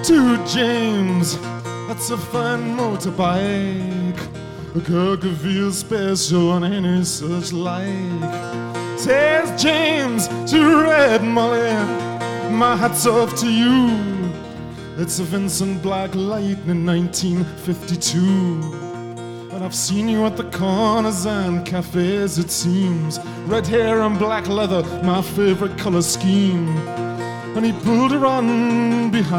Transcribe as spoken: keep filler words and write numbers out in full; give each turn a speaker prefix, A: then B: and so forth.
A: to James, that's a fine motorbike, a Kirk feels special on any such like. Says James to Red Molly, my hat's off to you. It's a Vincent Black Lightning nineteen fifty-two. And I've seen you at the corners and cafes, it seems. Red hair and black leather, my favorite color scheme. And he pulled her on behind